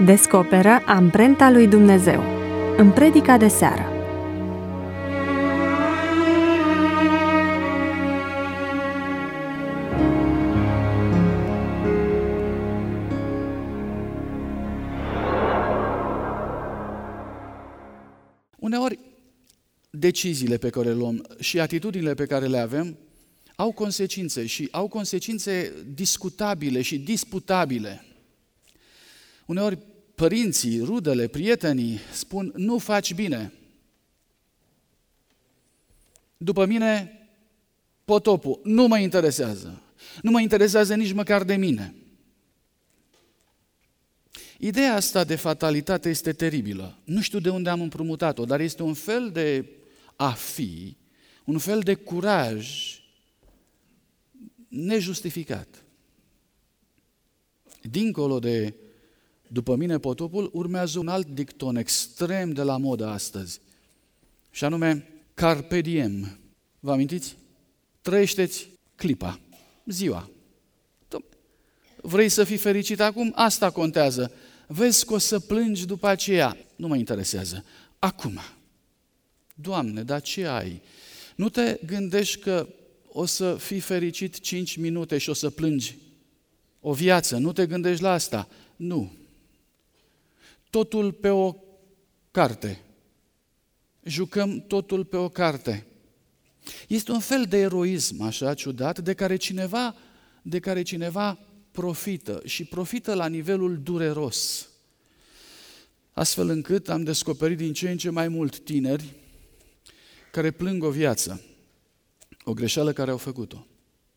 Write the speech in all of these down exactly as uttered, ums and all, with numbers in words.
Descoperă amprenta lui Dumnezeu în predica de seară. Uneori, deciziile pe care le luăm și atitudinile pe care le avem au consecințe și au consecințe discutabile și disputabile. Uneori, părinții, rudele, prietenii spun, nu faci bine. După mine, potopul, nu mă interesează. Nu mă interesează nici măcar de mine. Ideea asta de fatalitate este teribilă. Nu știu de unde am împrumutat-o, dar este un fel de a fi, un fel de curaj nejustificat. Dincolo de după mine potopul, urmează un alt dicton extrem de la modă astăzi, și anume carpe diem. Vă amintiți? Trăiește-ți clipa, ziua. Vrei să fii fericit acum? Asta contează. Vezi că o să plângi după aceea. Nu mă interesează. Acum. Doamne, dar ce ai? Nu te gândești că o să fii fericit cinci minute și o să plângi o viață. Nu te gândești la asta. Nu. Totul pe o carte. Jucăm totul pe o carte. Este un fel de eroism, așa, ciudat, de care cineva, de care cineva profită și profită la nivelul dureros. Astfel încât am descoperit din ce în ce mai mult tineri care plâng o viață, o greșeală care au făcut-o.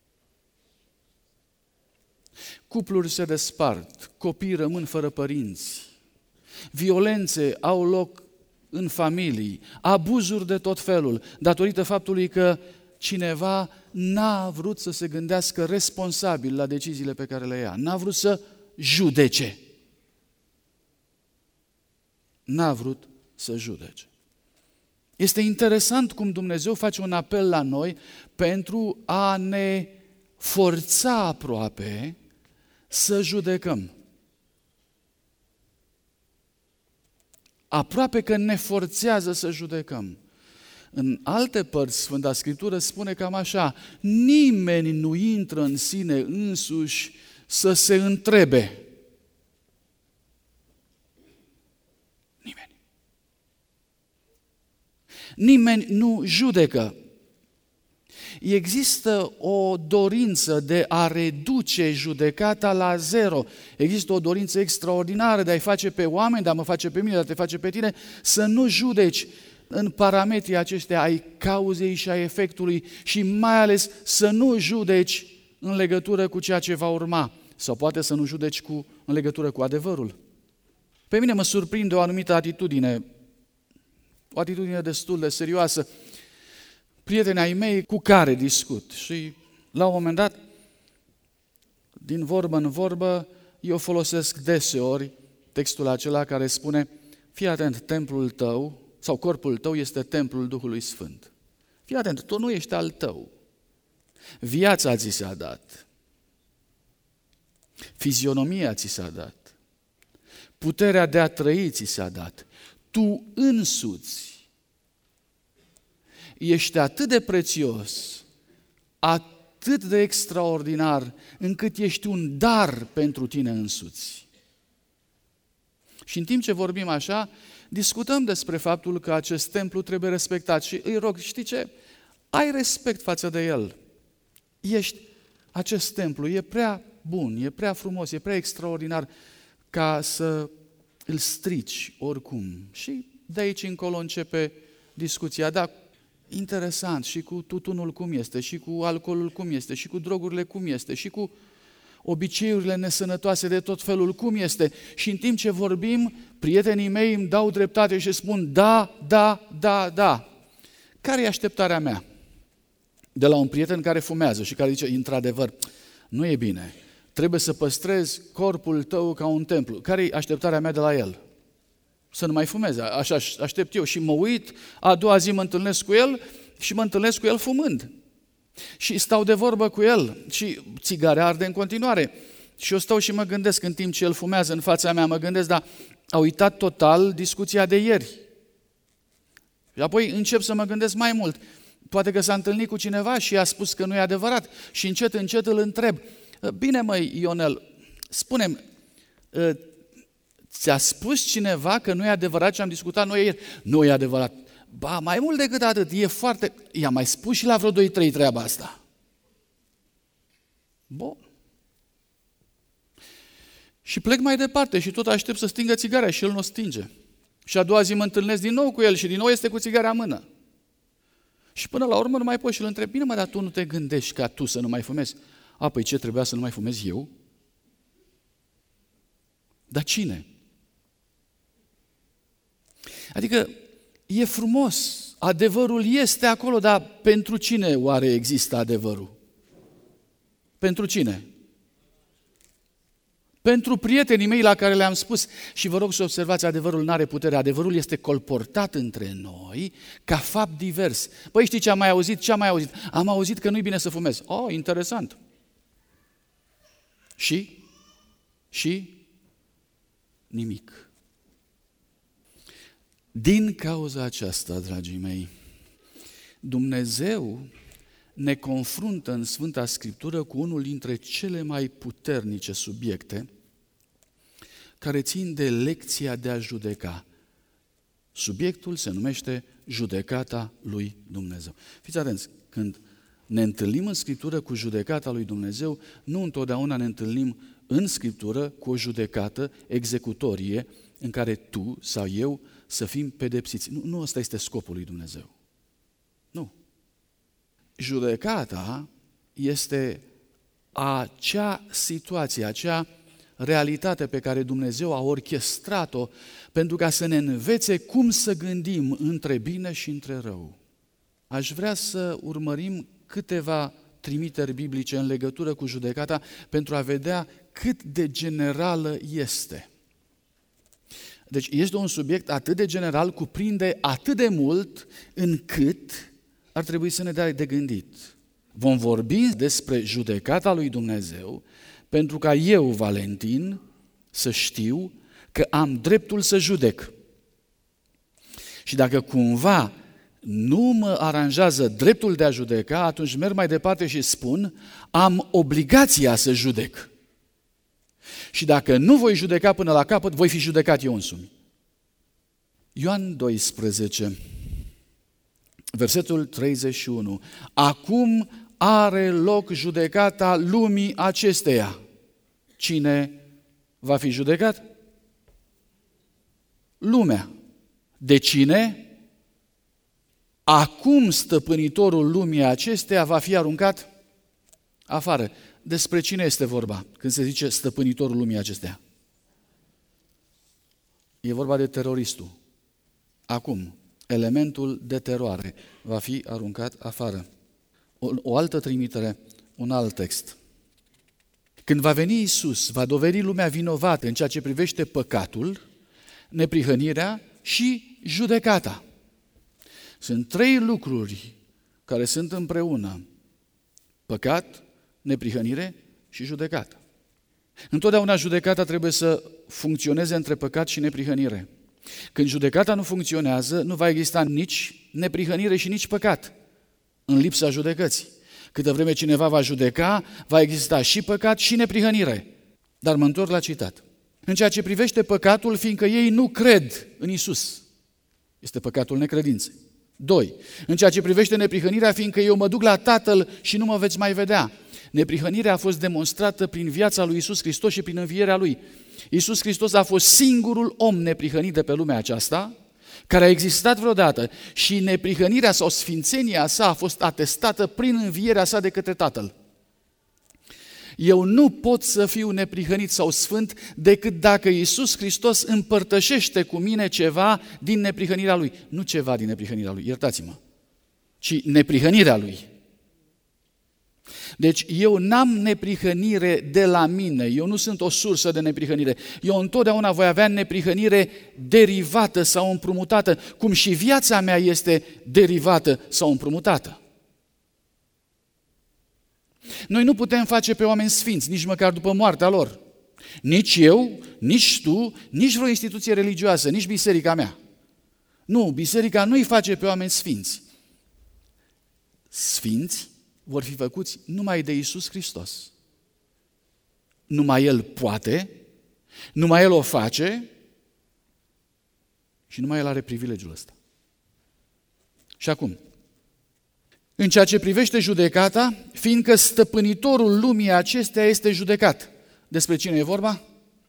Cupluri se despart, copii rămân fără părinți, violențe au loc în familii, abuzuri de tot felul, datorită faptului că cineva n-a vrut să se gândească responsabil la deciziile pe care le ia, n-a vrut să judece. N-a vrut să judece. Este interesant cum Dumnezeu face un apel la noi pentru a ne forța aproape să judecăm. Aproape că ne forțează să judecăm. În alte părți, Sfânta Scriptură spune cam așa, nimeni nu intră în sine însuși să se întrebe. Nimeni. Nimeni nu judecă. Există o dorință de a reduce judecata la zero. Există o dorință extraordinară de a-i face pe oameni, de a mă face pe mine, de a te face pe tine, să nu judeci în parametrii aceștia ai cauzei și ai efectului și mai ales să nu judeci în legătură cu ceea ce va urma sau poate să nu judeci cu, în legătură cu adevărul. Pe mine mă surprinde o anumită atitudine, o atitudine destul de serioasă. Prietenii ai mei cu care discut și la un moment dat, din vorbă în vorbă, eu folosesc deseori textul acela care spune, fii atent, templul tău sau corpul tău este templul Duhului Sfânt. Fii atent, tu nu ești al tău. Viața ți s-a dat. Fizionomia ți s-a dat. Puterea de a trăi ți s-a dat. Tu însuți ești atât de prețios, atât de extraordinar, încât ești un dar pentru tine însuți. Și în timp ce vorbim așa, discutăm despre faptul că acest templu trebuie respectat și îi rog, știi ce? Ai respect față de el. Ești, acest templu e prea bun, e prea frumos, e prea extraordinar ca să îl strici oricum. Și de aici încolo începe discuția, da, interesant, și cu tutunul cum este, și cu alcoolul cum este, și cu drogurile cum este, și cu obiceiurile nesănătoase de tot felul cum este. Și în timp ce vorbim, prietenii mei îmi dau dreptate și spun da, da, da, da. Care e așteptarea mea? De la un prieten care fumează și care zice, într-adevăr, nu e bine, trebuie să păstrezi corpul tău ca un templu. Care e așteptarea mea de la el? Să nu mai fumeze, așa aștept eu. Și mă uit, a doua zi mă întâlnesc cu el și mă întâlnesc cu el fumând. Și stau de vorbă cu el și țigarea arde în continuare. Și eu stau și mă gândesc în timp ce el fumează în fața mea, mă gândesc, dar a uitat total discuția de ieri. Și apoi încep să mă gândesc mai mult. Poate că s-a întâlnit cu cineva și a spus că nu e adevărat și încet, încet îl întreb. Bine măi, Ionel, spune-mi, ți-a spus cineva că nu e adevărat ce am discutat noi ieri? Nu e adevărat. Ba, mai mult decât atât, e foarte... I-a mai spus și la vreo doi trei treaba asta. Bun. Și plec mai departe și tot aștept să stingă țigara și el nu o stinge. Și a doua zi mă întâlnesc din nou cu el și din nou este cu țigara în mână. Și până la urmă nu mai pot și îl întreb, bine mă, dar tu nu te gândești ca tu să nu mai fumezi? A, păi ce, trebuia să nu mai fumez eu? Dar cine? Adică e frumos, adevărul este acolo, dar pentru cine oare există adevărul? Pentru cine? Pentru prietenii mei la care le-am spus. Și vă rog să observați, adevărul nu are putere. Adevărul este colportat între noi ca fapt divers. Păi știi ce am mai auzit? Ce am mai auzit? Am auzit că nu-i bine să fumezi. Oh, interesant. Și? Și? Nimic. Din cauza aceasta, dragii mei, Dumnezeu ne confruntă în Sfânta Scriptură cu unul dintre cele mai puternice subiecte care țin de lecția de a judeca. Subiectul se numește judecata lui Dumnezeu. Fiți atenți, când ne întâlnim în Scriptură cu judecata lui Dumnezeu, nu întotdeauna ne întâlnim în Scriptură cu o judecată executorie în care tu sau eu să fim pedepsiți. Nu, nu ăsta este scopul lui Dumnezeu. Nu. Judecata este acea situație, acea realitate pe care Dumnezeu a orchestrat-o pentru ca să ne învețe cum să gândim între bine și între rău. Aș vrea să urmărim câteva trimiteri biblice în legătură cu judecata pentru a vedea cât de generală este. Deci este un subiect atât de general, cuprinde atât de mult încât ar trebui să ne dea de gândit. Vom vorbi despre judecata lui Dumnezeu pentru ca eu, Valentin, să știu că am dreptul să judec. Și dacă cumva nu mă aranjează dreptul de a judeca, atunci merg mai departe și spun, am obligația să judec. Și dacă nu voi judeca până la capăt, voi fi judecat eu însumi. Ioan doisprezece, versetul treizeci și unu. Acum are loc judecata lumii acesteia. Cine va fi judecat? Lumea. De cine? Acum stăpânitorul lumii acesteia va fi aruncat afară. Despre cine este vorba când se zice stăpânitorul lumii acesteia? E vorba de teroristul. Acum, elementul de teroare va fi aruncat afară. O, o altă trimitere, un alt text. Când va veni Iisus, va dovedi lumea vinovată în ceea ce privește păcatul, neprihănirea și judecata. Sunt trei lucruri care sunt împreună. Păcat, neprihănire și judecată. Întotdeauna judecata trebuie să funcționeze între păcat și neprihănire. Când judecata nu funcționează, nu va exista nici neprihănire și nici păcat, în lipsa judecății. Câtă vreme cineva va judeca, va exista și păcat și neprihănire. Dar mă întorc la citat. În ceea ce privește păcatul, fiindcă ei nu cred în Iisus, este păcatul necredinței. Doi. În ceea ce privește neprihănirea, fiindcă eu mă duc la Tatăl și nu mă veți mai vedea. Neprihănirea a fost demonstrată prin viața lui Iisus Hristos și prin învierea Lui. Iisus Hristos a fost singurul om neprihănit de pe lumea aceasta, care a existat vreodată și neprihănirea sau sfințenia sa a fost atestată prin învierea sa de către Tatăl. Eu nu pot să fiu neprihănit sau sfânt decât dacă Iisus Hristos împărtășește cu mine ceva din neprihănirea Lui. Nu ceva din neprihănirea Lui, iertați-mă, ci neprihănirea Lui. Deci eu n-am neprihănire de la mine, eu nu sunt o sursă de neprihănire. Eu întotdeauna voi avea neprihănire derivată sau împrumutată, cum și viața mea este derivată sau împrumutată. Noi nu putem face pe oameni sfinți, nici măcar după moartea lor. Nici eu, nici tu, nici vreo instituție religioasă, nici biserica mea. Nu, biserica nu îi face pe oameni sfinți. Sfinți vor fi făcuți numai de Iisus Hristos. Numai El poate, numai El o face și numai El are privilegiul ăsta. Și acum, în ceea ce privește judecata, fiindcă stăpânitorul lumii acesteia este judecat. Despre cine e vorba?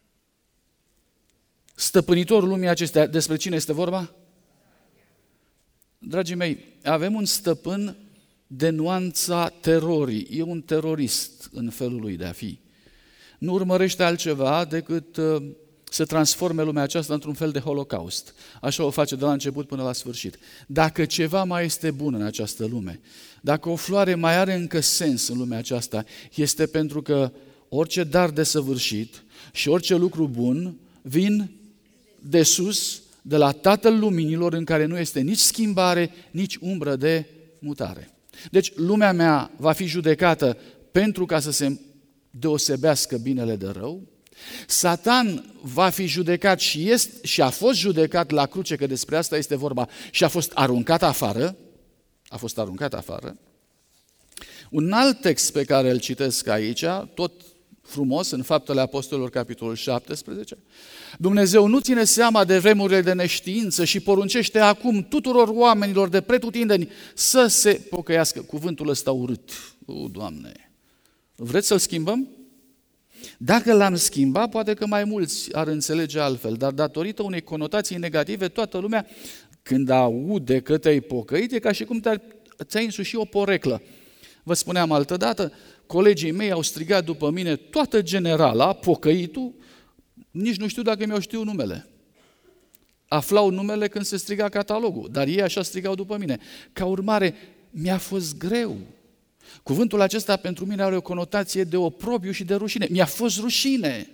Stăpânitorul lumii acesteia, despre cine este vorba? Dragii mei, avem un stăpân de nuanța terorii. E un terorist în felul lui de a fi. Nu urmărește altceva decât uh, să transforme lumea aceasta într-un fel de holocaust. Așa o face de la început până la sfârșit. Dacă ceva mai este bun în această lume, dacă o floare mai are încă sens în lumea aceasta, este pentru că orice dar desăvârșit și orice lucru bun vin de sus, de la Tatăl Luminilor, în care nu este nici schimbare, nici umbră de mutare. Deci lumea mea va fi judecată pentru ca să se deosebească binele de rău. Satan va fi judecat și, este, și a fost judecat la cruce, că despre asta este vorba, și a fost aruncat afară. A fost aruncat afară. Un alt text pe care îl citesc aici, tot frumos, în Faptele Apostolilor, capitolul șaptesprezece, Dumnezeu nu ține seama de vremurile de neștiință și poruncește acum tuturor oamenilor de pretutindeni să se pocăiască. Cuvântul ăsta urât. O, Doamne! Vreți să-l schimbăm? Dacă l-am schimbat, poate că mai mulți ar înțelege altfel, dar datorită unei conotații negative, toată lumea, când aude că te-ai pocăit, e ca și cum ți-ai însuși o poreclă. Vă spuneam altădată, colegii mei au strigat după mine toată generala, pocăitul, nici nu știu dacă mi-au știu numele. Aflau numele când se striga catalogul, dar ei așa strigau după mine. Ca urmare, mi-a fost greu. Cuvântul acesta pentru mine are o conotație de oprobiu și de rușine. Mi-a fost rușine.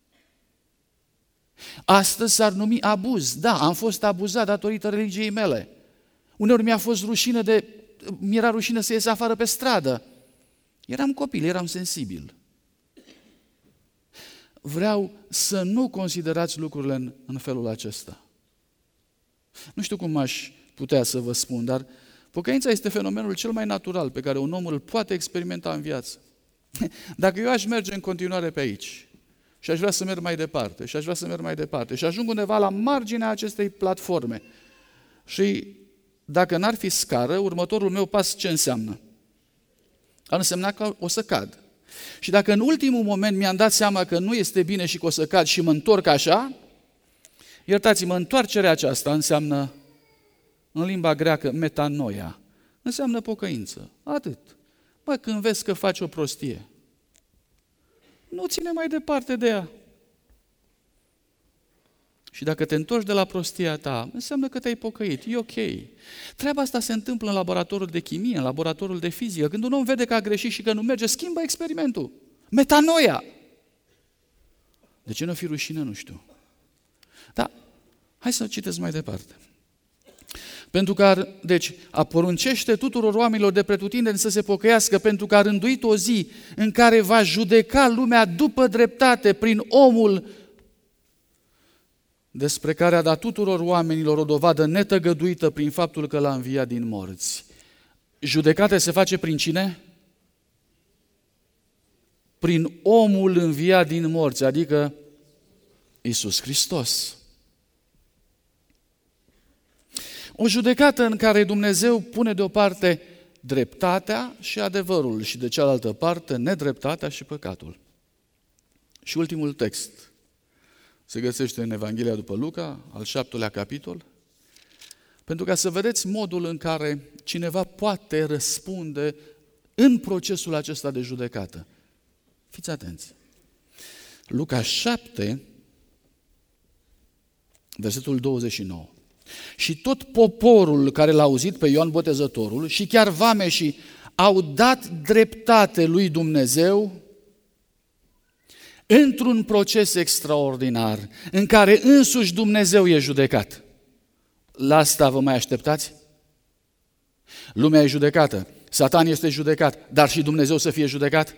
Astăzi s-ar numi abuz. Da, am fost abuzat datorită religiei mele. Uneori mi-a fost rușine de... mi-era rușine să ies afară pe stradă. Eram copil, eram sensibil. Vreau să nu considerați lucrurile în, în felul acesta. Nu știu cum aș putea să vă spun, dar pocăința este fenomenul cel mai natural pe care un om îl poate experimenta în viață. Dacă eu aș merge în continuare pe aici și aș vrea să merg mai departe, și aș vrea să merg mai departe, și ajung undeva la marginea acestei platforme și dacă n-ar fi scară, următorul meu pas ce înseamnă? Ar însemna că o să cad. Și dacă în ultimul moment mi-am dat seama că nu este bine și că o să cad și mă întorc așa, iertați-mă, întoarcerea aceasta înseamnă, în limba greacă, metanoia. Înseamnă pocăință. Atât. Bă, când vezi că faci o prostie, nu ține mai departe de ea. Și dacă te întorci de la prostia ta, înseamnă că te-ai pocăit, e ok. Treaba asta se întâmplă în laboratorul de chimie, în laboratorul de fizică. Când un om vede că a greșit și că nu merge, schimbă experimentul. Metanoia! De ce nu fi rușine, nu știu. Dar hai să citesc mai departe. Pentru că, ar, deci, a poruncește tuturor oamenilor de pretutindeni să se pocăiască, pentru că a rânduit o zi în care va judeca lumea după dreptate prin omul despre care a dat tuturor oamenilor o dovadă netăgăduită prin faptul că l-a înviat din morți. Judecata se face prin cine? Prin omul înviat din morți, adică Iisus Hristos. O judecată în care Dumnezeu pune deoparte dreptatea și adevărul și de cealaltă parte nedreptatea și păcatul. Și ultimul text se găsește în Evanghelia după Luca, al șaptelea capitol, pentru ca să vedeți modul în care cineva poate răspunde în procesul acesta de judecată. Fiți atenți! Luca șapte, versetul douăzeci și nouă. Și tot poporul care l-a auzit pe Ioan Botezătorul și chiar vameșii au dat dreptate lui Dumnezeu într-un proces extraordinar în care însuși Dumnezeu e judecat. La asta vă mai așteptați? Lumea e judecată Satan este judecat, dar și Dumnezeu să fie judecat?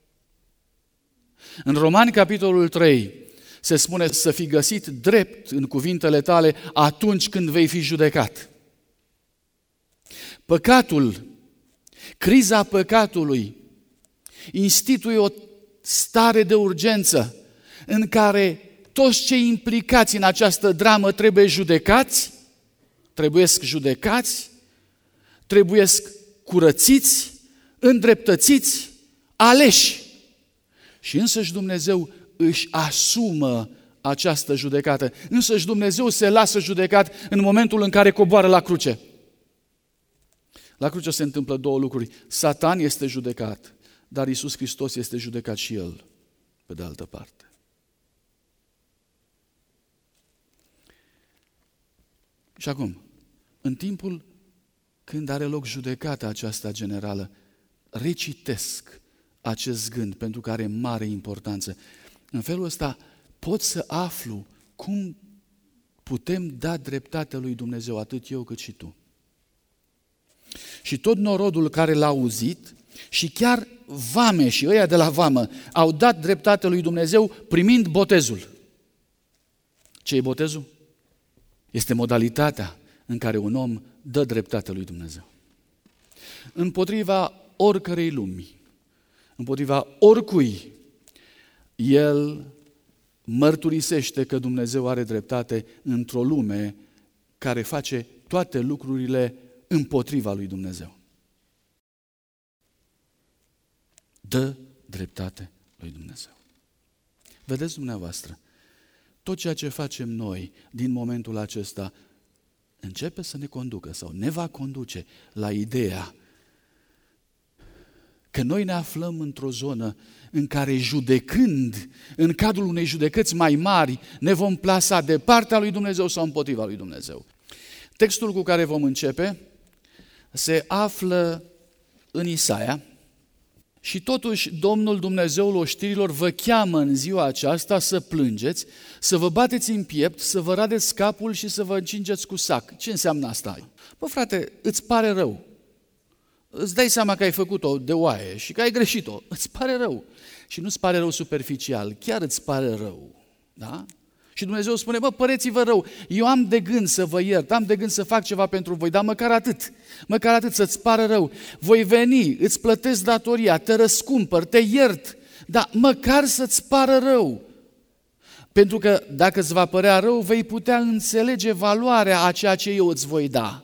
În Romani, capitolul trei, se spune să fii găsit drept în cuvintele tale atunci când vei fi judecat. Păcatul, criza păcatului, instituie o stare de urgență în care toți cei implicați în această dramă trebuie judecați, trebuiesc judecați, trebuiesc curățiți, îndreptățiți, aleși. Și însăși Dumnezeu își asumă această judecată. Însăși Dumnezeu se lasă judecat în momentul în care coboară la cruce. La cruce se întâmplă două lucruri. Satan este judecat, dar Iisus Hristos este judecat și El, pe de altă parte. Și acum, în timpul când are loc judecata aceasta generală, recitesc acest gând pentru că are mare importanță. În felul ăsta pot să aflu cum putem da dreptate lui Dumnezeu, atât eu cât și tu. Și tot norodul care l-a auzit și chiar vame și ăia de la vamă au dat dreptate lui Dumnezeu primind botezul. Ce e botezul? Este modalitatea în care un om dă dreptate lui Dumnezeu. Împotriva oricărei lumi, împotriva oricui, el mărturisește că Dumnezeu are dreptate într-o lume care face toate lucrurile împotriva lui Dumnezeu. Dă dreptate lui Dumnezeu. Vedeți dumneavoastră, tot ceea ce facem noi din momentul acesta începe să ne conducă sau ne va conduce la ideea că noi ne aflăm într-o zonă în care judecând, în cadrul unei judecăți mai mari, ne vom plasa de partea lui Dumnezeu sau împotriva lui Dumnezeu. Textul cu care vom începe se află în Isaia și totuși Domnul Dumnezeul oștirilor vă cheamă în ziua aceasta să plângeți, să vă bateți în piept, să vă radeți capul și să vă încingeți cu sac. Ce înseamnă asta? Bă, frate, îți pare rău. Îți dai seama că ai făcut-o de oaie și că ai greșit-o. Îți pare rău. Și nu-ți pare rău superficial, chiar îți pare rău. Da? Și Dumnezeu spune, bă, păreți-vă rău, eu am de gând să vă iert, am de gând să fac ceva pentru voi, dar măcar atât, măcar atât să-ți pară rău. Voi veni, îți plătesc datoria, te răscumpăr, te iert, dar măcar să-ți pară rău. Pentru că dacă îți va părea rău, vei putea înțelege valoarea a ceea ce eu îți voi da.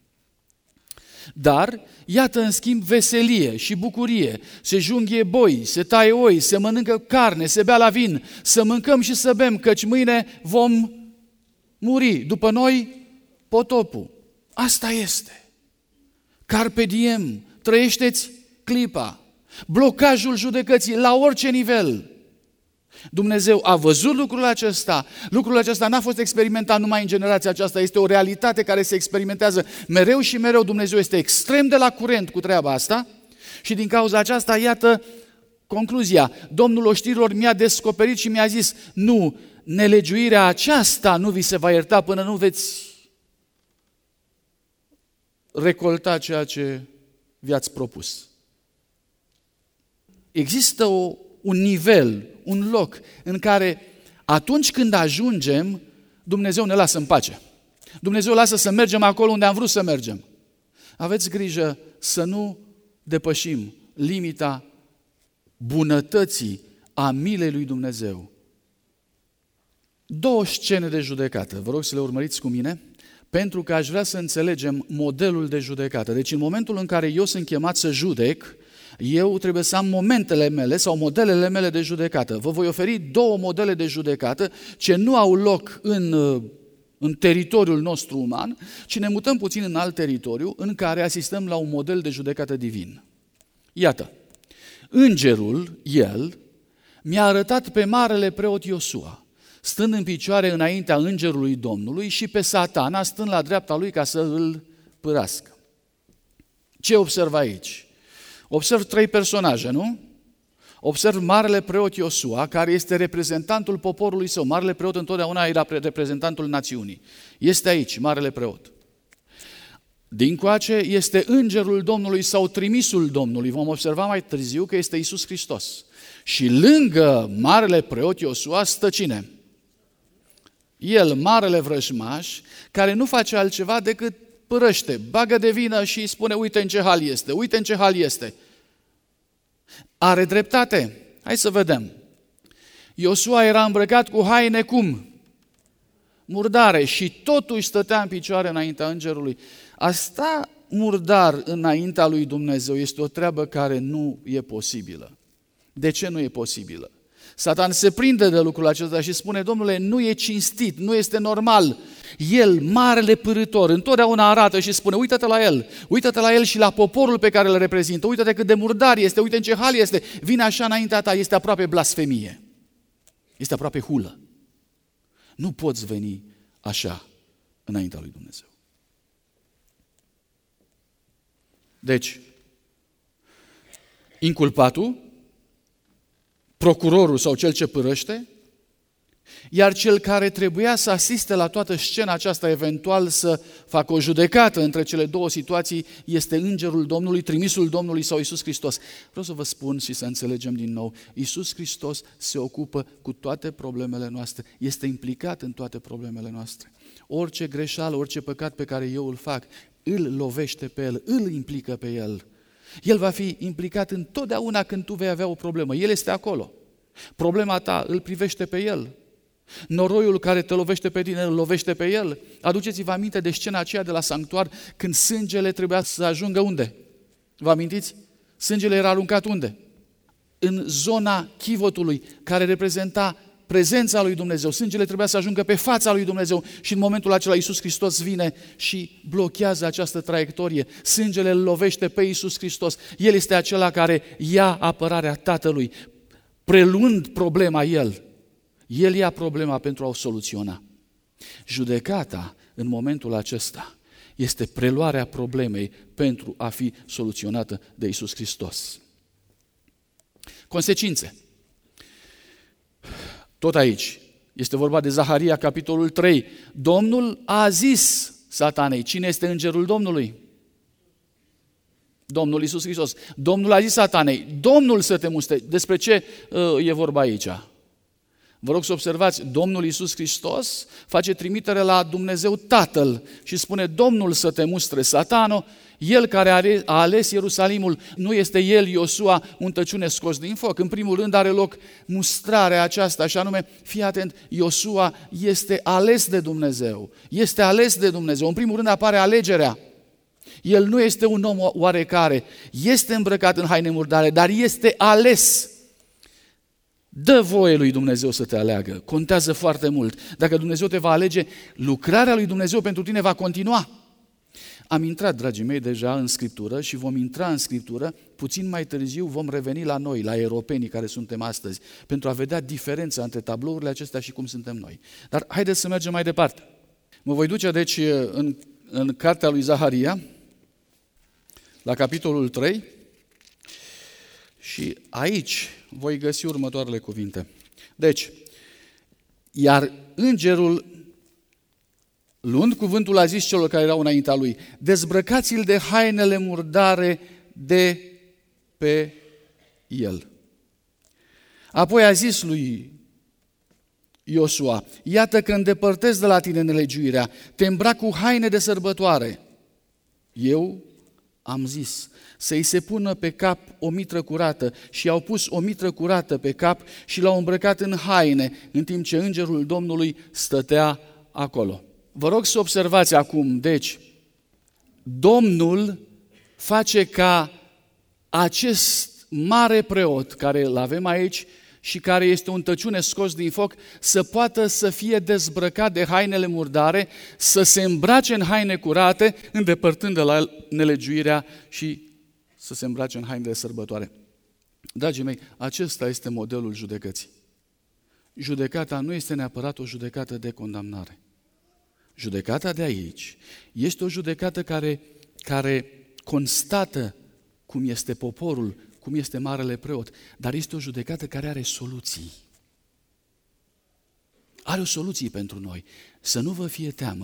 Dar, iată în schimb veselie și bucurie, se junghie boi, se taie oi, se mănâncă carne, se bea la vin, să mâncăm și să bem, căci mâine vom muri, după noi potopul. Asta este. Carpe diem, trăiește-ți clipa, blocajul judecății la orice nivel. Dumnezeu a văzut lucrul acesta, lucrul acesta n-a fost experimentat numai în generația aceasta, este o realitate care se experimentează mereu și mereu. Dumnezeu este extrem de la curent cu treaba asta și din cauza aceasta, iată concluzia. Domnul oștirilor mi-a descoperit și mi-a zis, nu, nelegiuirea aceasta nu vi se va ierta până nu veți recolta ceea ce vi-ați propus. Există o un nivel, un loc în care atunci când ajungem, Dumnezeu ne lasă în pace. Dumnezeu lasă să mergem acolo unde am vrut să mergem. Aveți grijă să nu depășim limita bunătății, a milei lui Dumnezeu. Două scene de judecată, vă rog să le urmăriți cu mine, pentru că aș vrea să înțelegem modelul de judecată. Deci în momentul în care eu sunt chemat să judec, eu trebuie să am momentele mele sau modelele mele de judecată. Vă voi oferi două modele de judecată ce nu au loc în, în teritoriul nostru uman, ci ne mutăm puțin în alt teritoriu în care asistăm la un model de judecată divin. Iată, îngerul, el, mi-a arătat pe marele preot Iosua, stând în picioare înaintea îngerului Domnului și pe Satana stând la dreapta lui ca să îl pârască. Ce observ aici? Observ trei personaje, nu? Observ marele preot Iosua, care este reprezentantul poporului său. Marele preot întotdeauna era reprezentantul națiunii. Este aici, marele preot. Dincoace este îngerul Domnului sau trimisul Domnului. Vom observa mai târziu că este Iisus Hristos. Și lângă marele preot Iosua stă cine? El, marele vrăjmaș, care nu face altceva decât părăște, bagă de vină și îi spune, uite în ce hal este, uite în ce hal este. Are dreptate? Hai să vedem. Iosua era îmbrăcat cu haine cum? Murdare și totuși stătea în picioare înaintea îngerului. A sta murdar înaintea lui Dumnezeu este o treabă care nu e posibilă. De ce nu e posibilă? Satan se prinde de lucrul acesta și spune, Domnule, nu e cinstit, nu este normal. El, marele pârâtor, întotdeauna arată și spune, uită-te la el, uită-te la el și la poporul pe care îl reprezintă, uită-te cât de murdar este, uite în ce hal este, vine așa înaintea ta, este aproape blasfemie, este aproape hulă. Nu poți veni așa înaintea lui Dumnezeu. Deci, inculpatul, procurorul sau cel ce părăște, iar cel care trebuia să asiste la toată scena aceasta, eventual să facă o judecată între cele două situații, este îngerul Domnului, trimisul Domnului sau Iisus Hristos. Vreau să vă spun și să înțelegem din nou, Iisus Hristos se ocupă cu toate problemele noastre, este implicat în toate problemele noastre. Orice greșeală, orice păcat pe care eu îl fac, îl lovește pe el, îl implică pe el. El va fi implicat întotdeauna când tu vei avea o problemă. El este acolo. Problema ta îl privește pe el. Noroiul care te lovește pe tine îl lovește pe el. Aduceți-vă aminte de scena aceea de la sanctuar când sângele trebuia să ajungă unde? Vă amintiți? Sângele era aruncat unde? În zona chivotului care reprezenta prezența lui Dumnezeu. Sângele trebuia să ajungă pe fața lui Dumnezeu și în momentul acela Iisus Hristos vine și blochează această traiectorie. Sângele îl lovește pe Iisus Hristos. El este acela care ia apărarea Tatălui, preluând problema El. El ia problema pentru a o soluționa. Judecata în momentul acesta este preluarea problemei pentru a fi soluționată de Iisus Hristos. Consecințe. Tot aici este vorba de Zaharia, capitolul trei. Domnul a zis Satanei, cine este îngerul Domnului? Domnul Iisus Hristos. Domnul a zis Satanei, Domnul să te mustre. Despre ce uh, e vorba aici? Vă rog să observați, Domnul Iisus Hristos face trimitere la Dumnezeu Tatăl și spune, Domnul să te mustre, Satano, El care a ales Ierusalimul, nu este El, Iosua, un tăciune scos din foc. În primul rând are loc mustrarea aceasta și anume, fii atent, Iosua este ales de Dumnezeu, este ales de Dumnezeu. În primul rând apare alegerea. El nu este un om oarecare, este îmbrăcat în haine murdare, dar este ales. Dă voie lui Dumnezeu să te aleagă, contează foarte mult. Dacă Dumnezeu te va alege, lucrarea lui Dumnezeu pentru tine va continua. Am intrat, dragii mei, deja în Scriptură și vom intra în Scriptură, puțin mai târziu vom reveni la noi, la europenii care suntem astăzi, pentru a vedea diferența între tablourile acestea și cum suntem noi. Dar haideți să mergem mai departe. Mă voi duce, deci, în, în cartea lui Zaharia, la capitolul trei, și aici voi găsi următoarele cuvinte. Deci, iar îngerul, luând cuvântul, a zis celor care erau înaintea lui, dezbrăcați-l de hainele murdare de pe el. Apoi a zis lui Iosua, iată că îndepărtez de la tine nelegiuirea, te îmbrac cu haine de sărbătoare. Eu am zis să-i se pună pe cap o mitră curată și i-au pus o mitră curată pe cap și l-au îmbrăcat în haine, în timp ce îngerul Domnului stătea acolo. Vă rog să observați acum, deci, Domnul face ca acest mare preot, care îl avem aici și care este un tăciune scos din foc, să poată să fie dezbrăcat de hainele murdare, să se îmbrace în haine curate, îndepărtând de la el nelegiuirea și să se îmbrace în haine de sărbătoare. Dragii mei, acesta este modelul judecății. Judecata nu este neapărat o judecată de condamnare. Judecata de aici este o judecată care, care constată cum este poporul, cum este marele preot, dar este o judecată care are soluții. Are o soluție pentru noi. Să nu vă fie teamă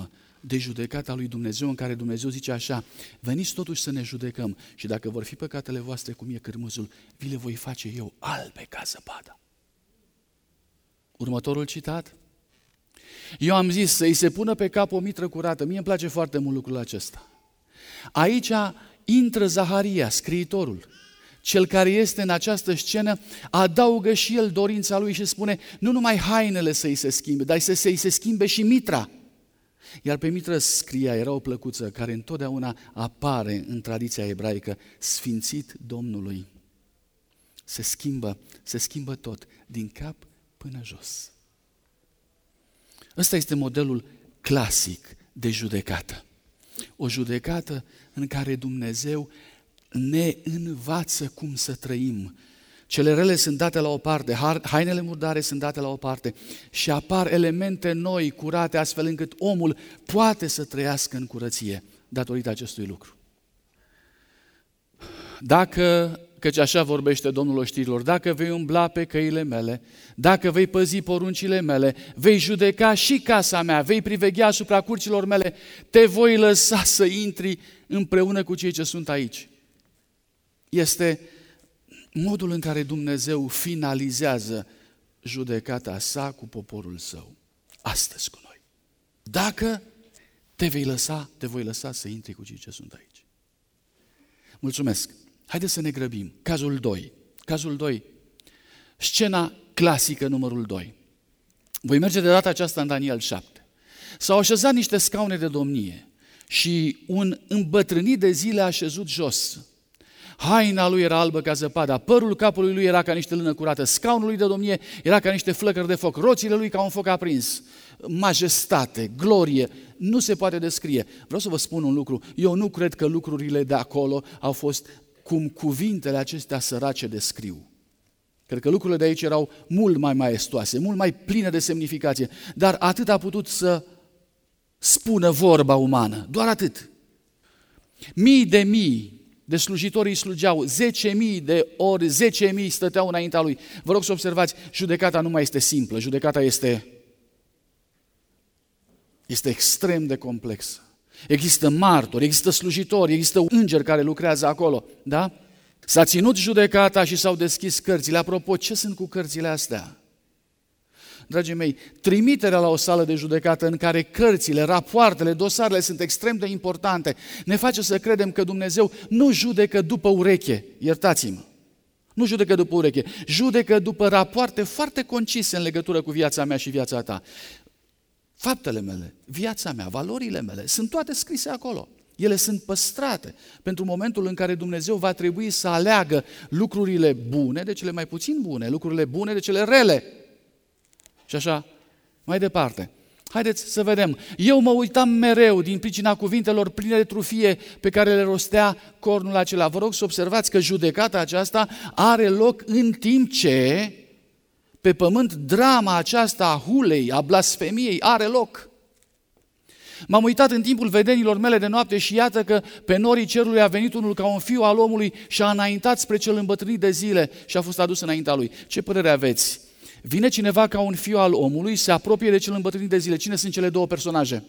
de judecata lui Dumnezeu, în care Dumnezeu zice așa: veniți totuși să ne judecăm și dacă vor fi păcatele voastre cum e cârmuzul, vi le voi face eu albe ca zăpada. Următorul citat. Eu am zis să-i se pună pe cap o mitră curată. Mie îmi place foarte mult lucrul acesta. Aici intră Zaharia, scriitorul, cel care este în această scenă, adaugă și el dorința lui și spune nu numai hainele să-i se schimbe, dar să se-i se schimbe și mitra. Iar pe mitră scria, era o plăcuță care întotdeauna apare în tradiția ebraică, sfințit Domnului. Se schimbă, se schimbă tot, din cap până jos. Ăsta este modelul clasic de judecată. O judecată în care Dumnezeu ne învață cum să trăim. Cele rele sunt date la o parte, hainele murdare sunt date la o parte și apar elemente noi, curate, astfel încât omul poate să trăiască în curăție datorită acestui lucru. Dacă, căci așa vorbește Domnul oștirilor, dacă vei umbla pe căile mele, dacă vei păzi poruncile mele, vei judeca și casa mea, vei priveghea asupra curcilor mele, te voi lăsa să intri împreună cu cei ce sunt aici. Este modul în care Dumnezeu finalizează judecata sa cu poporul său, astăzi cu noi. Dacă te vei lăsa, te voi lăsa să intri cu cei ce sunt aici. Mulțumesc! Haideți să ne grăbim. Cazul doi. Cazul doi. Scena clasică numărul doi. Voi merge de data aceasta în Daniel șapte. S-au așezat niște scaune de domnie și un îmbătrânit de zile a așezut jos. Haina lui era albă ca zăpada, părul capului lui era ca niște lână curată, scaunul lui de domnie era ca niște flăcări de foc, roțile lui ca un foc aprins. Majestate, glorie, nu se poate descrie. Vreau să vă spun un lucru, eu nu cred că lucrurile de acolo au fost cum cuvintele acestea sărace descriu. Cred că lucrurile de aici erau mult mai maestoase, mult mai pline de semnificație, dar atât a putut să spună vorba umană, doar atât. Mii de mii de slujitori îi slugeau, zece mii de ori, zece mii stăteau înaintea lui. Vă rog să observați, judecata nu mai este simplă, judecata este, este extrem de complexă. Există martori, există slujitori, există îngeri care lucrează acolo, da? S-a ținut judecata și s-au deschis cărțile. Apropo, ce sunt cu cărțile astea? Dragii mei, trimiterea la o sală de judecată în care cărțile, rapoartele, dosarele sunt extrem de importante, ne face să credem că Dumnezeu nu judecă după ureche, iertați-mă, nu judecă după ureche, judecă după rapoarte foarte concise în legătură cu viața mea și viața ta. Faptele mele, viața mea, valorile mele, sunt toate scrise acolo. Ele sunt păstrate pentru momentul în care Dumnezeu va trebui să aleagă lucrurile bune de cele mai puțin bune, lucrurile bune de cele rele. Și așa, mai departe. Haideți să vedem. Eu mă uitam mereu din pricina cuvintelor pline de trufie pe care le rostea cornul acela. Vă rog să observați că judecata aceasta are loc în timp ce pe pământ drama aceasta a hulei, a blasfemiei are loc. M-am uitat în timpul vedenilor mele de noapte și iată că pe norii cerului a venit unul ca un fiu al omului și a înaintat spre cel îmbătrânit de zile și a fost adus înaintea lui. Ce părere aveți? Vine cineva ca un fiu al omului, se apropie de cel îmbătrânit de zile. Cine sunt cele două personaje?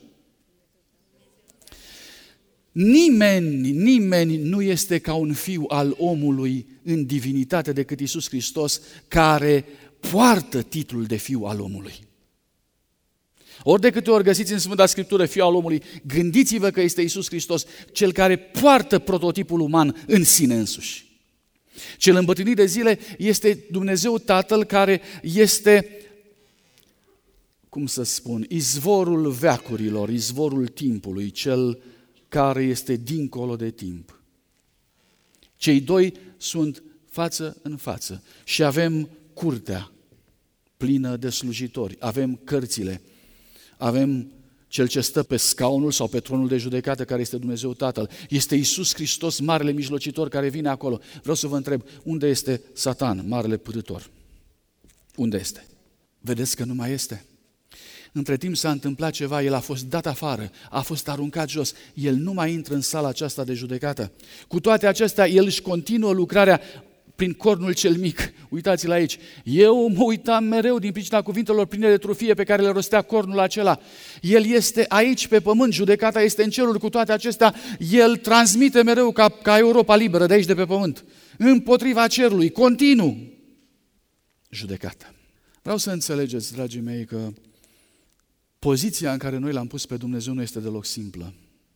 Nimeni, nimeni nu este ca un fiu al omului în divinitate decât Iisus Hristos, care poartă titlul de fiu al omului. Ori de câte ori găsiți în Sfânta Scriptură fiul al omului, gândiți-vă că este Iisus Hristos, cel care poartă prototipul uman în sine însuși. Cel îmbătrânit de zile este Dumnezeu Tatăl care este, cum să spun, izvorul veacurilor, izvorul timpului, cel care este dincolo de timp. Cei doi sunt față în față și avem curtea plină de slujitori, avem cărțile, avem cel ce stă pe scaunul sau pe tronul de judecată, care este Dumnezeu Tatăl. Este Iisus Hristos, marele mijlocitor, care vine acolo. Vreau să vă întreb, unde este Satan, marele pârâtor? Unde este? Vedeți că nu mai este. Între timp s-a întâmplat ceva, el a fost dat afară, a fost aruncat jos, el nu mai intră în sala aceasta de judecată. Cu toate acestea, el își continuă lucrarea prin cornul cel mic. Uitați-l aici. Eu mă uitam mereu din pricina cuvintelor pline de trufie pe care le rostea cornul acela. El este aici pe pământ, judecata este în ceruri, cu toate acestea, El transmite mereu ca, ca Europa liberă de aici de pe pământ. Împotriva cerului, continuu. Judecată. Vreau să înțelegeți, dragii mei, că poziția în care noi l-am pus pe Dumnezeu nu este deloc simplă.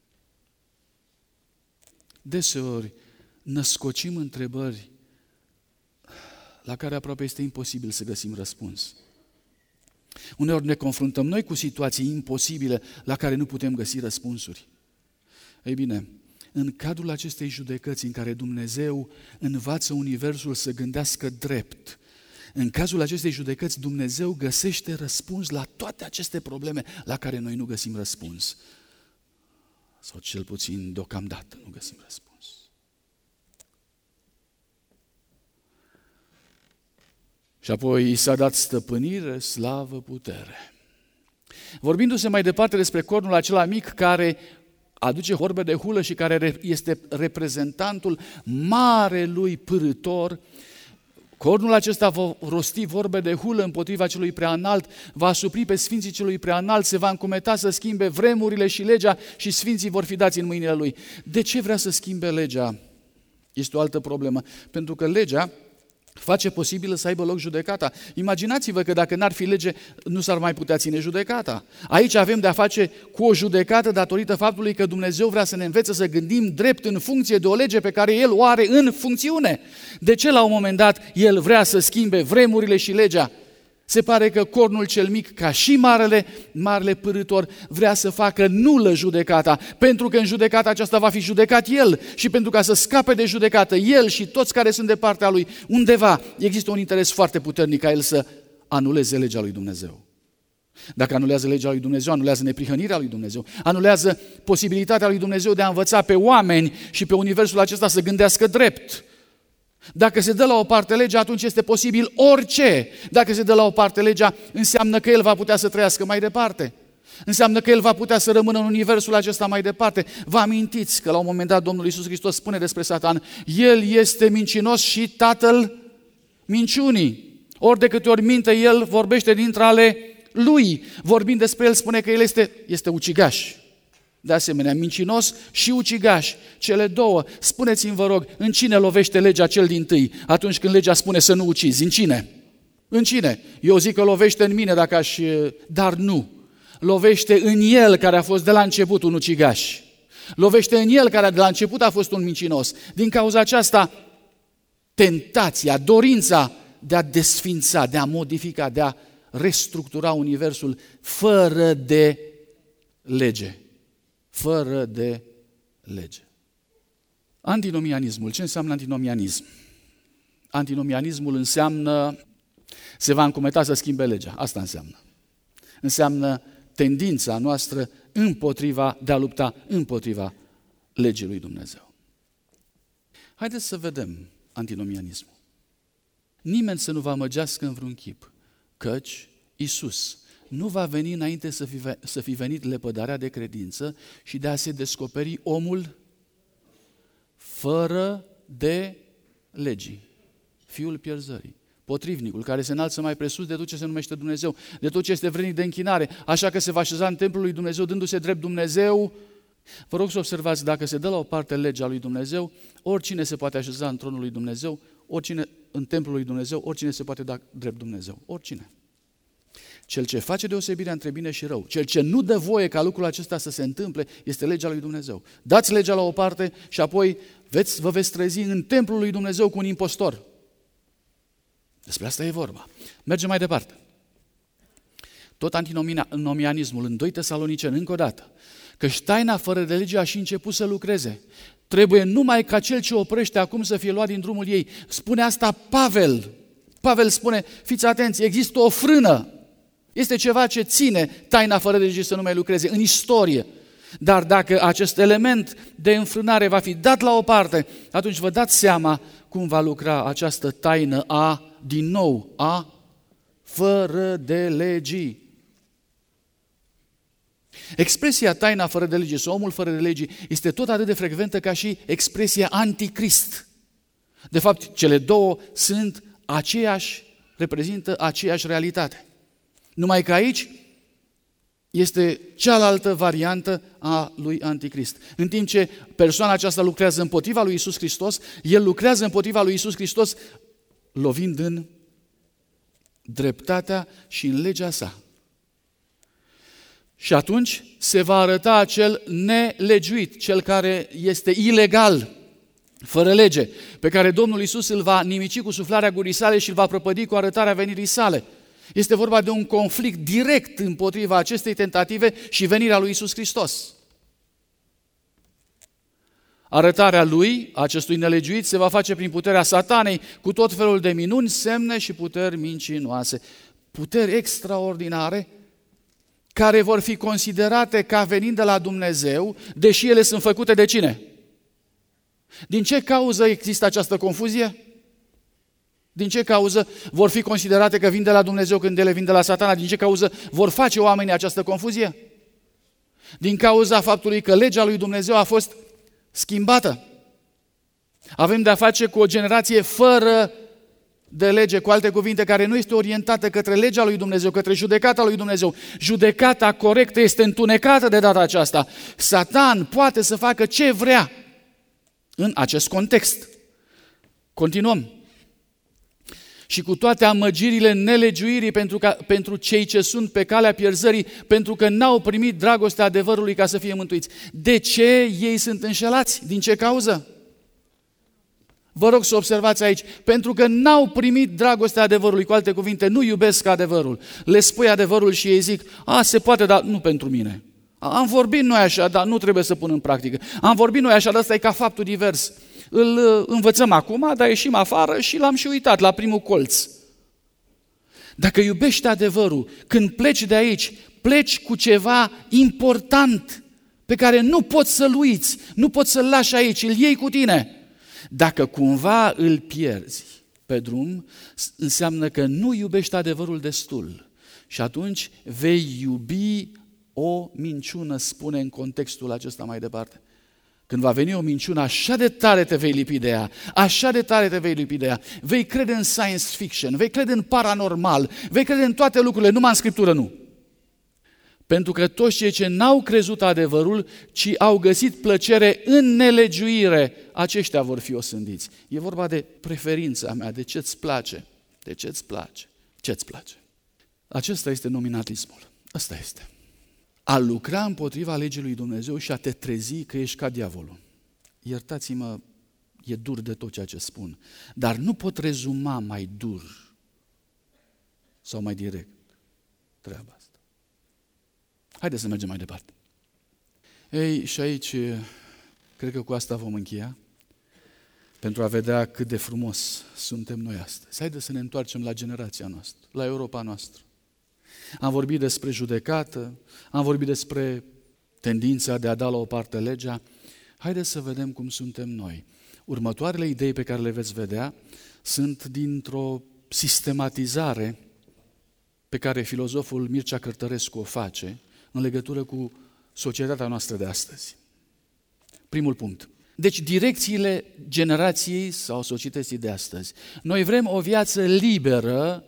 Deseori născocim întrebări la care aproape este imposibil să găsim răspuns. Uneori ne confruntăm noi cu situații imposibile la care nu putem găsi răspunsuri. Ei bine, în cadrul acestei judecăți în care Dumnezeu învață universul să gândească drept, în cazul acestei judecăți Dumnezeu găsește răspuns la toate aceste probleme la care noi nu găsim răspuns. Sau cel puțin deocamdată nu găsim răspuns. Și apoi i s-a dat stăpânire, slavă, putere. Vorbindu-se mai departe despre cornul acela mic care aduce horbe de hulă și care este reprezentantul marelui pârâtor, cornul acesta va rosti vorbe de hulă împotriva celui prea înalt, va supri pe sfinții celui prea înalt, se va încumeta să schimbe vremurile și legea și sfinții vor fi dați în mâinile lui. De ce vrea să schimbe legea? Este o altă problemă. Pentru că legea face posibil să aibă loc judecata. Imaginați-vă că dacă n-ar fi lege, nu s-ar mai putea ține judecata. Aici avem de-a face cu o judecată datorită faptului că Dumnezeu vrea să ne învețe să gândim drept în funcție de o lege pe care El o are în funcțiune. De ce la un moment dat El vrea să schimbe vremurile și legea? Se pare că cornul cel mic, ca și marele, marele pârâtor, vrea să facă nulă judecata, pentru că în judecata aceasta va fi judecat El și pentru ca să scape de judecată El și toți care sunt de partea Lui, undeva există un interes foarte puternic ca El să anuleze legea lui Dumnezeu. Dacă anulează legea lui Dumnezeu, anulează neprihănirea lui Dumnezeu, anulează posibilitatea lui Dumnezeu de a învăța pe oameni și pe universul acesta să gândească drept. Dacă se dă la o parte legea, atunci este posibil orice. Dacă se dă la o parte legea, înseamnă că El va putea să trăiască mai departe. Înseamnă că El va putea să rămână în universul acesta mai departe. Vă amintiți că la un moment dat Domnul Iisus Hristos spune despre Satan, El este mincinos și tatăl minciunii. Ori de câte ori minte, El vorbește dintre ale Lui. Vorbind despre El, spune că El este, este ucigaș. De asemenea, mincinos și ucigaș, cele două. Spuneți-mi, vă rog, în cine lovește legea cel dintâi atunci când legea spune să nu ucizi? În cine? În cine? Eu zic că lovește în mine, dacă aș... Dar nu. Lovește în el care a fost de la început un ucigaș. Lovește în el care de la început a fost un mincinos. Din cauza aceasta, tentația, dorința de a desfința, de a modifica, de a restructura universul fără de lege. Fără de lege. Antinomianismul. Ce înseamnă antinomianism? Antinomianismul înseamnă se va încumeta să schimbe legea. Asta înseamnă. Înseamnă tendința noastră împotriva, de a lupta împotriva legii lui Dumnezeu. Haideți să vedem antinomianismul. Nimeni să nu vă amăgească în vreun chip, căci Iisus nu va veni înainte să fi, să fi venit lepădarea de credință și de a se descoperi omul fără de legii, fiul pierzării, potrivnicul care se înalță mai presus de tot ce se numește Dumnezeu, de tot ce este vrednic de închinare, așa că se va așeza în templul lui Dumnezeu dându-se drept Dumnezeu. Vă rog să observați, dacă se dă la o parte legea lui Dumnezeu, oricine se poate așeza în tronul lui Dumnezeu, oricine în templul lui Dumnezeu, oricine se poate da drept Dumnezeu, oricine. Cel ce face deosebirea între bine și rău, cel ce nu dă voie ca lucrul acesta să se întâmple, este legea lui Dumnezeu. Dați legea la o parte și apoi veți, vă veți trezi în templul lui Dumnezeu cu un impostor. Despre asta e vorba. Mergem mai departe. Tot antinomianismul în doi Tesaloniceni, încă o dată, căci taina fără de lege a și început să lucreze. Trebuie numai ca cel ce oprește acum să fie luat din drumul ei. Spune asta Pavel. Pavel spune, fiți atenți, există o frână. Este ceva ce ține taina fără de lege să nu mai lucreze în istorie. Dar dacă acest element de înfrânare va fi dat la o parte, atunci vă dați seama cum va lucra această taină a, din nou, a fără de legii. Expresia taina fără de lege sau omul fără de lege este tot atât de frecventă ca și expresia anticrist. De fapt, cele două sunt aceeași, reprezintă aceeași realitate. Numai că aici este cealaltă variantă a lui Anticrist. În timp ce persoana aceasta lucrează împotriva lui Iisus Hristos, el lucrează împotriva lui Iisus Hristos, lovind în dreptatea și în legea sa. Și atunci se va arăta acel nelegiuit, cel care este ilegal, fără lege, pe care Domnul Iisus îl va nimici cu suflarea gurii sale și îl va prăpădi cu arătarea venirii sale. Este vorba de un conflict direct împotriva acestei tentative și venirea lui Iisus Hristos. Arătarea lui, acestui nelegiuit, se va face prin puterea Satanei, cu tot felul de minuni, semne și puteri mincinoase. Puteri extraordinare, care vor fi considerate ca venind de la Dumnezeu, deși ele sunt făcute de cine? Din ce cauză există această confuzie? Din ce cauză vor fi considerate că vin de la Dumnezeu când ele vin de la Satana? Din ce cauză vor face oamenii această confuzie? Din cauza faptului că legea lui Dumnezeu a fost schimbată. Avem de-a face cu o generație fără de lege, cu alte cuvinte, care nu este orientată către legea lui Dumnezeu, către judecata lui Dumnezeu. Judecata corectă este întunecată de data aceasta. Satan poate să facă ce vrea în acest context. Continuăm. Și cu toate amăgirile nelegiuirii pentru, ca, pentru cei ce sunt pe calea pierzării, pentru că n-au primit dragostea adevărului ca să fie mântuiți. De ce ei sunt înșelați? Din ce cauză? Vă rog să observați aici, pentru că n-au primit dragostea adevărului, cu alte cuvinte, nu iubesc adevărul. Le spui adevărul și ei zic, a, se poate, dar nu pentru mine. Am vorbit noi așa, dar nu trebuie să pun în practică. Am vorbit noi așa, dar ăsta e ca faptul divers. Îl învățăm acum, dar ieșim afară și l-am și uitat la primul colț. Dacă iubești adevărul, când pleci de aici, pleci cu ceva important pe care nu poți să-l uiți, nu poți să-l lași aici, îl iei cu tine. Dacă cumva îl pierzi pe drum, înseamnă că nu iubești adevărul destul. Și atunci vei iubi o minciună, spune în contextul acesta mai departe. Când va veni o minciună, așa de tare te vei lipi de ea, așa de tare te vei lipi de ea. Vei crede în science fiction, vei crede în paranormal, vei crede în toate lucrurile, numai în Scriptură nu. Pentru că toți cei ce n-au crezut adevărul, ci au găsit plăcere în nelegiuire, aceștia vor fi osândiți. E vorba de preferința mea, de ce-ți place, de ce-ți place, ce-ți place. Acesta este nominalismul, ăsta este. A lucra împotriva legii lui Dumnezeu și a te trezi că ești ca diavolul. Iertați-mă, e dur de tot ceea ce spun, dar nu pot rezuma mai dur sau mai direct treaba asta. Haideți să mergem mai departe. Ei, și aici, cred că cu asta vom încheia, pentru a vedea cât de frumos suntem noi astăzi. Haideți să ne întoarcem la generația noastră, la Europa noastră. Am vorbit despre judecată, am vorbit despre tendința de a da la o parte legea. Haideți să vedem cum suntem noi. Următoarele idei pe care le veți vedea sunt dintr-o sistematizare pe care filozoful Mircea Cărtărescu o face în legătură cu societatea noastră de astăzi. Primul punct. Deci direcțiile generației sau societății de astăzi. Noi vrem o viață liberă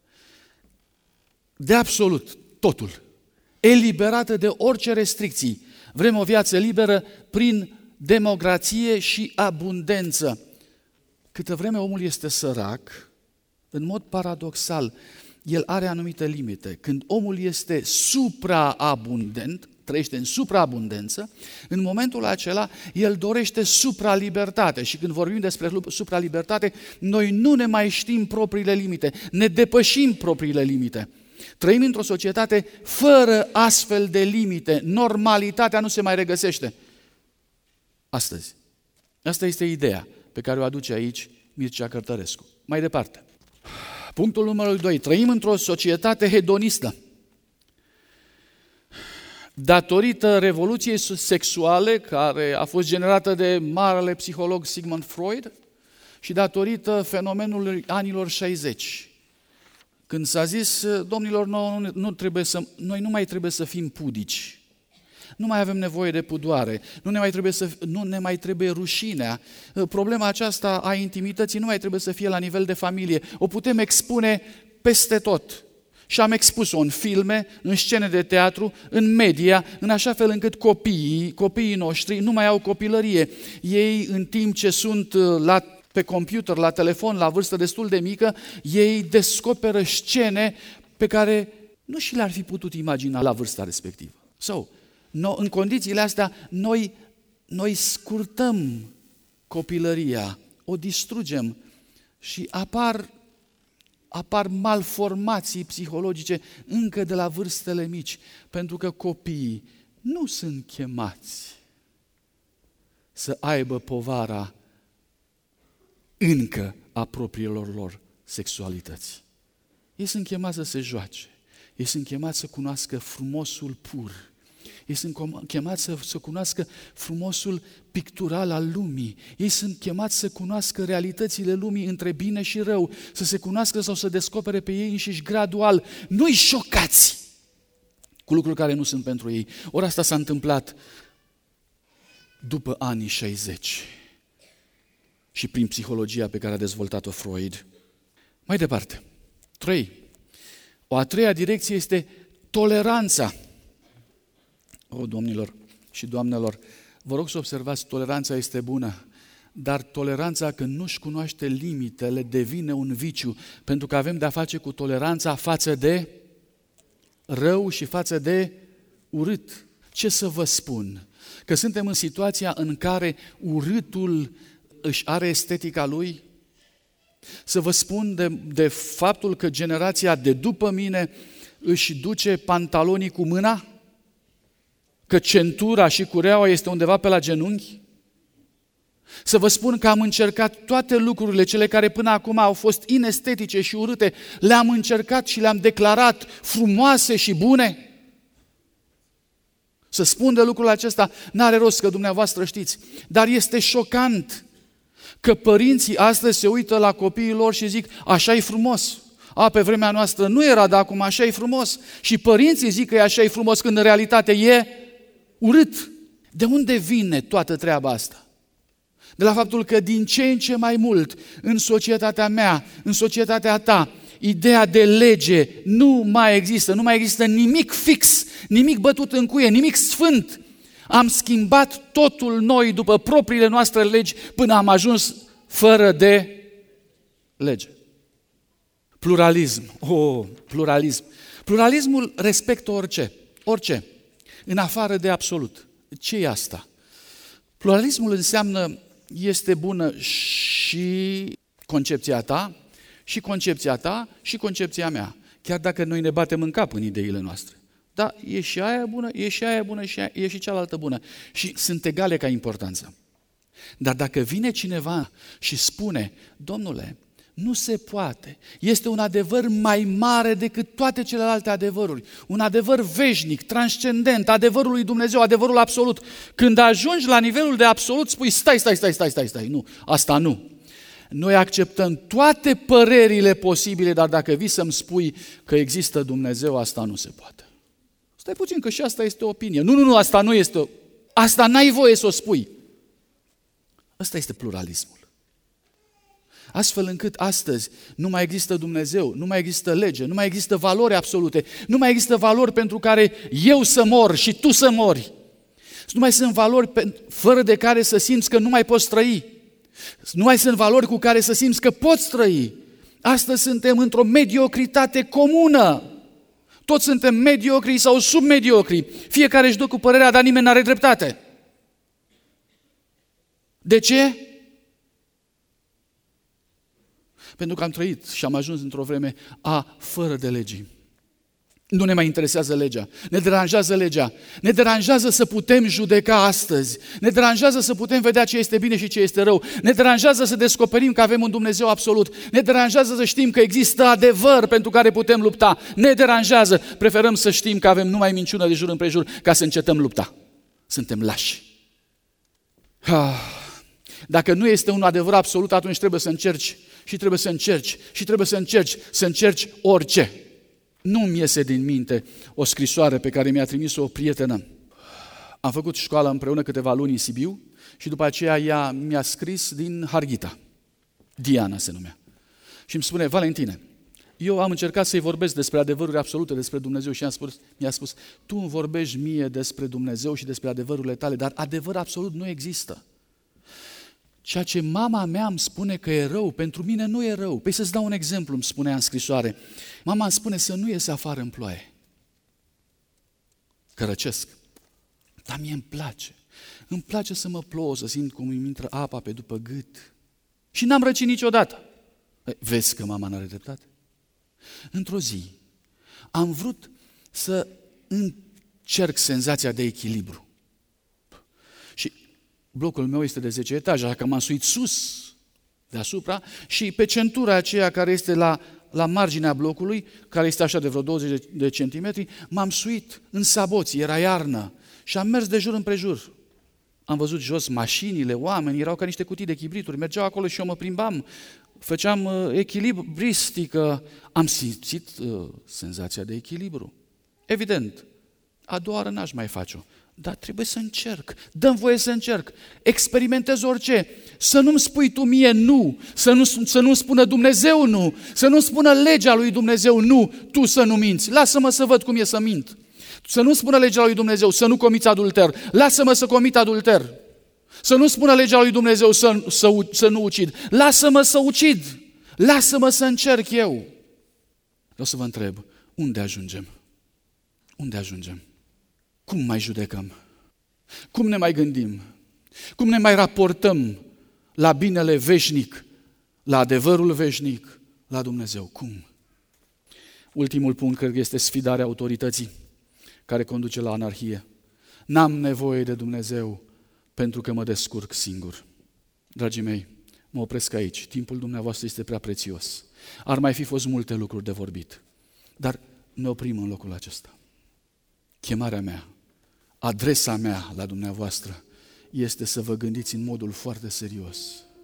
de absolut totul, eliberată de orice restricții. Vrem o viață liberă prin democrație și abundență. Câtă vreme omul este sărac, în mod paradoxal, el are anumite limite. Când omul este supraabundent, trăiește în supraabundență, în momentul acela el dorește supralibertate. Și când vorbim despre supralibertate, noi nu ne mai știm propriile limite, ne depășim propriile limite. Trăim într-o societate fără astfel de limite. Normalitatea nu se mai regăsește astăzi. Asta este ideea pe care o aduce aici Mircea Cărtărescu. Mai departe. Punctul numărul doi. Trăim într-o societate hedonistă. Datorită revoluției sexuale care a fost generată de marele psiholog Sigmund Freud și datorită fenomenului anilor șaizeci. Când s-a zis, domnilor, noi nu, trebuie să, noi nu mai trebuie să fim pudici. Nu mai avem nevoie de pudoare, nu ne mai trebuie, să, nu ne mai trebuie rușinea. Problema aceasta a intimității nu mai trebuie să fie la nivel de familie. O putem expune peste tot. Și am expus-o în filme, în scene de teatru, în media, în așa fel încât copiii, copiii noștri nu mai au copilărie. Ei, în timp ce sunt la, pe computer, la telefon, la vârstă destul de mică, ei descoperă scene pe care nu și le-ar fi putut imagina la vârsta respectivă. Sau, no, în condițiile astea, noi, noi scurtăm copilăria, o distrugem și apar apar malformații psihologice încă de la vârstele mici, pentru că copiii nu sunt chemați să aibă povara încă a propriilor lor sexualități. Ei sunt chemați să se joace, ei sunt chemați să cunoască frumosul pur, ei sunt chemați să, să cunoască frumosul pictural al lumii. Ei sunt chemați să cunoască realitățile lumii între bine și rău, să se cunoască sau să descopere pe ei înșiși gradual. Nu-i șocați cu lucruri care nu sunt pentru ei. Ori asta s-a întâmplat după anii șaizeci și prin psihologia pe care a dezvoltat-o Freud. Mai departe, trei. O a treia direcție este toleranța. O, domnilor și doamnelor, vă rog să observați, toleranța este bună, dar toleranța când nu-și cunoaște limitele devine un viciu, pentru că avem de-a face cu toleranța față de rău și față de urât. Ce să vă spun? Că suntem în situația în care urâtul își are estetica lui? Să vă spun de, de faptul că generația de după mine își duce pantalonii cu mâna? Că centura și cureaua este undeva pe la genunchi? Să vă spun că am încercat toate lucrurile, cele care până acum au fost inestetice și urâte, le-am încercat și le-am declarat frumoase și bune? Să spun de lucrul acesta n-are rost, că dumneavoastră știți, dar este șocant că părinții astăzi se uită la copiii lor și zic, așa e frumos. A, pe vremea noastră nu era, dar acum așa e frumos. Și părinții zic că e așa e frumos, când în realitate e urât. De unde vine toată treaba asta? De la faptul că din ce în ce mai mult în societatea mea, în societatea ta, ideea de lege nu mai există, nu mai există nimic fix, nimic bătut în cuie, nimic sfânt. Am schimbat totul noi după propriile noastre legi până am ajuns fără de lege. Pluralism. Oh, pluralism. Pluralismul respectă orice. Orice. În afară de absolut. Ce e asta? Pluralismul înseamnă, este bună și concepția ta, și concepția ta, și concepția mea. Chiar dacă noi ne batem în cap în ideile noastre. Da, e și aia bună, e și aia bună, și e și cealaltă bună. Și sunt egale ca importanță. Dar dacă vine cineva și spune, domnule, nu se poate. Este un adevăr mai mare decât toate celelalte adevăruri. Un adevăr veșnic, transcendent, adevărul lui Dumnezeu, adevărul absolut. Când ajungi la nivelul de absolut, spui, stai, stai, stai, stai, stai, stai, nu, asta nu. Noi acceptăm toate părerile posibile, dar dacă vii să-mi spui că există Dumnezeu, asta nu se poate. Stai puțin, că și asta este o opinie. Nu, nu, nu, asta nu este o... Asta n-ai voie să o spui. Ăsta este pluralismul. Astfel încât astăzi nu mai există Dumnezeu, nu mai există lege, nu mai există valori absolute, nu mai există valori pentru care eu să mor și tu să mori. Nu mai sunt valori pe, fără de care să simți că nu mai poți trăi. Nu mai sunt valori cu care să simți că poți trăi. Astăzi suntem într-o mediocritate comună. Toți suntem mediocri sau submediocri. Fiecare își dă cu părerea, dar nimeni n-are dreptate. De ce? Pentru că am trăit și am ajuns într-o vreme a fără de legii. Nu ne mai interesează legea, ne deranjează legea, ne deranjează să putem judeca astăzi, ne deranjează să putem vedea ce este bine și ce este rău, ne deranjează să descoperim că avem un Dumnezeu absolut, ne deranjează să știm că există adevăr pentru care putem lupta, ne deranjează, preferăm să știm că avem numai minciună de jur împrejur ca să încetăm lupta. Suntem lași. Dacă nu este un adevăr absolut, atunci trebuie să încerci și trebuie să încerci și trebuie să încerci, să încerci orice. Nu-mi iese din minte o scrisoare pe care mi-a trimis-o o prietenă. Am făcut școală împreună câteva luni în Sibiu și după aceea ea mi-a scris din Harghita. Diana se numea. Și îmi spune, Valentine, eu am încercat să-i vorbesc despre adevăruri absolute, despre Dumnezeu și am spus, mi-a spus, tu îmi vorbești mie despre Dumnezeu și despre adevărurile tale, dar adevăr absolut nu există. Ceea ce mama mea îmi spune că e rău, pentru mine nu e rău. Păi să-ți dau un exemplu, îmi spunea în scrisoare. Mama îmi spune să nu iese afară în ploaie. Că răcesc. Dar mie îmi place. Îmi place să mă plouă, să simt cum îmi intră apa pe după gât. Și n-am răcit niciodată. Păi, vezi că mama n-are dreptate? Într-o zi am vrut să încerc senzația de echilibru. Și blocul meu este de zece etaje, așa că m-am suit sus deasupra și pe centura aceea care este la, la marginea blocului, care este așa de vreo douăzeci de centimetri, m-am suit în saboți, era iarnă și am mers de jur împrejur. Am văzut jos mașinile, oameni, erau ca niște cutii de chibrituri, mergeau acolo și eu mă plimbam, făceam uh, echilibristică, am simțit uh, senzația de echilibru. Evident, a doua oară n-aș mai face-o, dar trebuie să încerc, dă-mi voie să încerc, experimentez orice, să nu-mi spui tu mie nu, să, nu, să nu spună Dumnezeu nu, să nu spună legea lui Dumnezeu nu, tu să nu minți, lasă-mă să văd cum e să mint. Să nu spună legea lui Dumnezeu să nu comiți adulter, lasă-mă să comit adulter. Să nu spună legea lui Dumnezeu să, să, să nu ucid, lasă-mă să ucid, lasă-mă să încerc eu. Vreau să vă întreb, unde ajungem? Unde ajungem? Cum mai judecăm? Cum ne mai gândim? Cum ne mai raportăm la binele veșnic, la adevărul veșnic, la Dumnezeu? Cum? Ultimul punct, cred că este sfidarea autorității, care conduce la anarhie. N-am nevoie de Dumnezeu pentru că mă descurc singur. Dragii mei, mă opresc aici. Timpul dumneavoastră este prea prețios. Ar mai fi fost multe lucruri de vorbit. Dar ne oprim în locul acesta. Chemarea mea, adresa mea la dumneavoastră este să vă gândiți în modul foarte serios.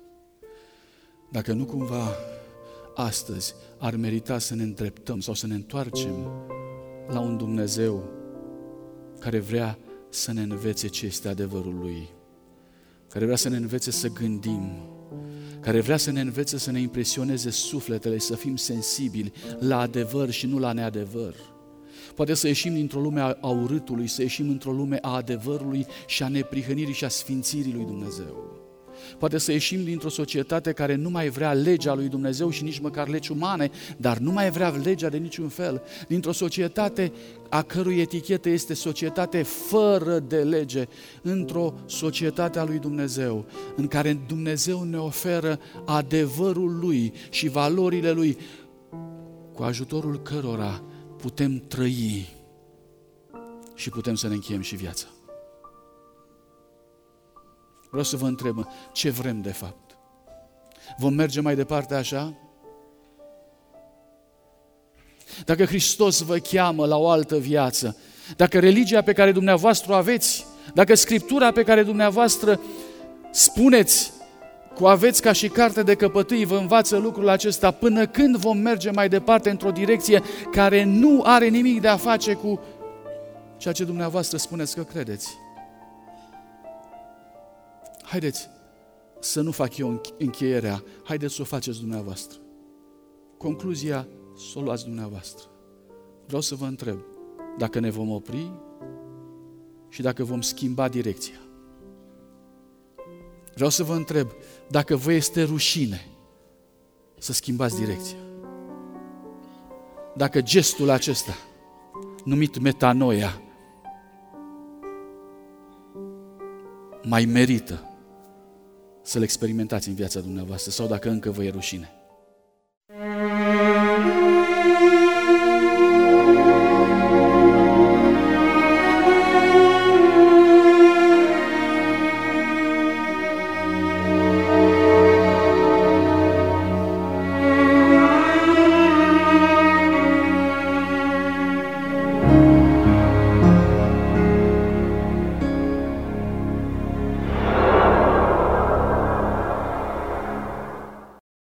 Dacă nu cumva astăzi ar merita să ne îndreptăm sau să ne întoarcem la un Dumnezeu care vrea să ne învețe ce este adevărul Lui, care vrea să ne învețe să gândim, care vrea să ne învețe să ne impresioneze sufletele, să fim sensibili la adevăr și nu la neadevăr. Poate să ieșim dintr-o lume a urâtului, să ieșim într-o lume a adevărului și a neprihănirii și a sfințirii lui Dumnezeu. Poate să ieșim dintr-o societate care nu mai vrea legea lui Dumnezeu și nici măcar legi umane, dar nu mai vrea legea de niciun fel. Dintr-o societate a cărui etichetă este societate fără de lege, într-o societate a lui Dumnezeu, în care Dumnezeu ne oferă adevărul Lui și valorile Lui, cu ajutorul cărora putem trăi și putem să ne încheiem și viața. Vreau să vă întreb, ce vrem de fapt? Vom merge mai departe așa? Dacă Hristos vă cheamă la o altă viață, dacă religia pe care dumneavoastră o aveți, dacă Scriptura pe care dumneavoastră spuneți că o aveți ca și carte de căpătâi vă învață lucrul acesta, până când vom merge mai departe într-o direcție care nu are nimic de a face cu ceea ce dumneavoastră spuneți că credeți? Haideți să nu fac eu încheierea, haideți să o faceți dumneavoastră. Concluzia să o luați dumneavoastră. Vreau să vă întreb dacă ne vom opri și dacă vom schimba direcția. Vreau să vă întreb dacă vă este rușine să schimbați direcția. Dacă gestul acesta, numit metanoia, mai merită să-l experimentați în viața dumneavoastră sau dacă încă vă e rușine.